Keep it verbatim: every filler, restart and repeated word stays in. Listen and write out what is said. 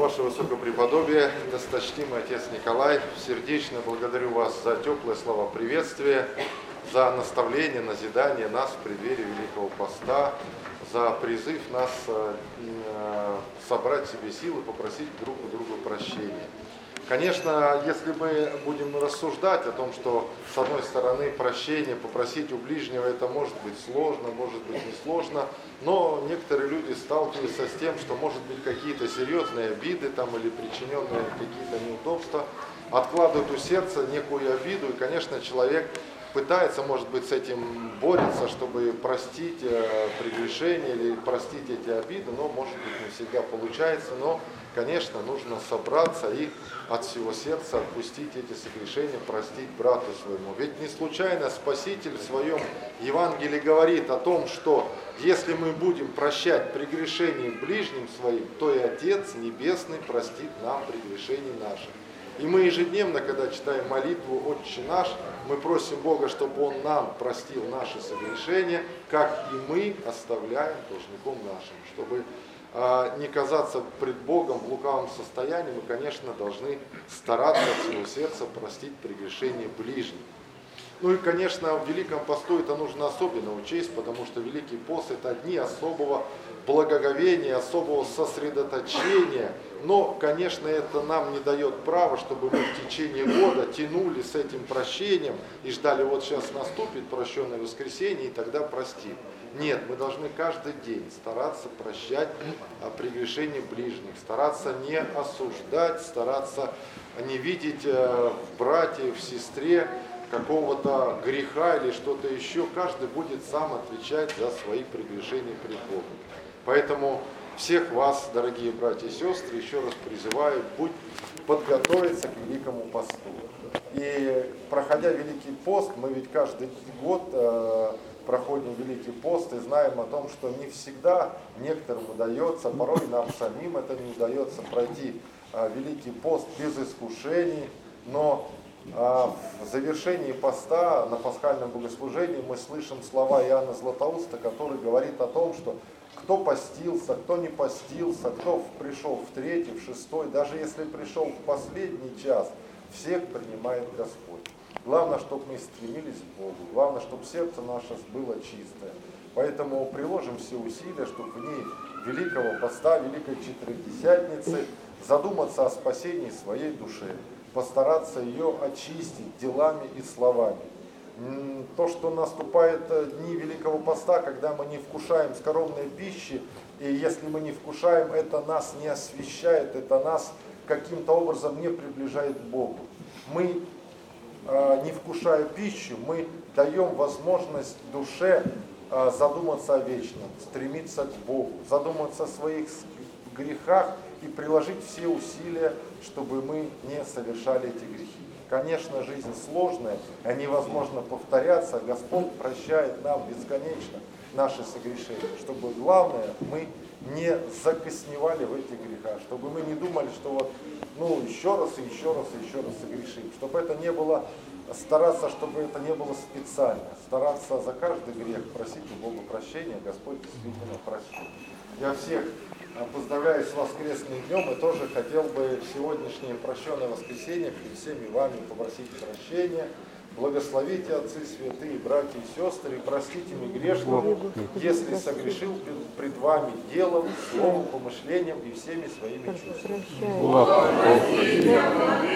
Ваше Высокопреподобие, досточтимый отец Николай, сердечно благодарю вас за теплые слова приветствия, за наставление, назидание нас в преддверии Великого Поста, за призыв нас собрать в себе силы, попросить друг у друга прощения. Конечно, если мы будем рассуждать о том, что, с одной стороны, прощение, попросить у ближнего, это может быть сложно, может быть несложно, но некоторые люди сталкиваются с тем, что, может быть, какие-то серьезные обиды там, или причиненные какие-то неудобства откладывают у сердца некую обиду, и, конечно, человек пытается, может быть, с этим борется, чтобы простить э, прегрешения или простить эти обиды, но, может быть, не всегда получается, но, конечно, нужно собраться и от всего сердца отпустить эти согрешения, простить брату своему. Ведь не случайно Спаситель в своем Евангелии говорит о том, что если мы будем прощать прегрешения ближним своим, то и Отец Небесный простит нам прегрешения наших. И мы ежедневно, когда читаем молитву «Отче наш», мы просим Бога, чтобы Он нам простил наши согрешения, как и мы оставляем должником нашим. Чтобы а, не казаться пред Богом в лукавом состоянии, мы, конечно, должны стараться от всего сердца простить прегрешения ближних. Ну и, конечно, в Великом Посту это нужно особенно учесть, потому что Великий Пост – это дни особого благоговения, особого сосредоточения. Но, конечно, это нам не дает права, чтобы мы в течение года тянули с этим прощением и ждали, вот сейчас наступит прощенное воскресенье, и тогда простим. Нет, мы должны каждый день стараться прощать прегрешения ближних, стараться не осуждать, стараться не видеть в брате, в сестре какого-то греха или что-то еще. Каждый будет сам отвечать за свои прегрешения пред Богом. Поэтому всех вас, дорогие братья и сестры, еще раз призываю будь, подготовиться к Великому Посту. И проходя Великий Пост, мы ведь каждый год э, проходим Великий Пост и знаем о том, что не всегда некоторым удается, порой нам самим это не удается пройти э, Великий Пост без искушений, но э, в завершении поста на пасхальном богослужении мы слышим слова Иоанна Златоуста, который говорит о том, что кто постился, кто не постился, кто пришел в третий, в шестой, даже если пришел в последний час, всех принимает Господь. Главное, чтобы мы стремились к Богу, главное, чтобы сердце наше было чистое. Поэтому приложим все усилия, чтобы в дни Великого Поста, Великой Четыредесятницы задуматься о спасении своей души, постараться ее очистить делами и словами. То, что наступают дни Великого Поста, когда мы не вкушаем скоромной пищи, и если мы не вкушаем, это нас не освящает, это нас каким-то образом не приближает к Богу. Мы, не вкушая пищу, мы даем возможность душе задуматься о вечном, стремиться к Богу, задуматься о своих грехах и приложить все усилия, чтобы мы не совершали эти грехи. Конечно, жизнь сложная, а невозможно повторяться. Господь прощает нам бесконечно наши согрешения. Чтобы главное, мы не закосневали в этих грехах. Чтобы мы не думали, что вот, ну, еще раз и еще раз и еще раз согрешим. Чтобы это не было, стараться, чтобы это не было специально. Стараться за каждый грех просить у Бога прощения. Господь действительно простит. Я всех поздравляю с воскресным днем и тоже хотел бы в сегодняшнее прощенное воскресенье перед всеми вами попросить прощения. Благословите, отцы святые, братья и сестры, и простите мне грешного, если согрешил пред вами делом, словом, помышлением и всеми своими чувствами.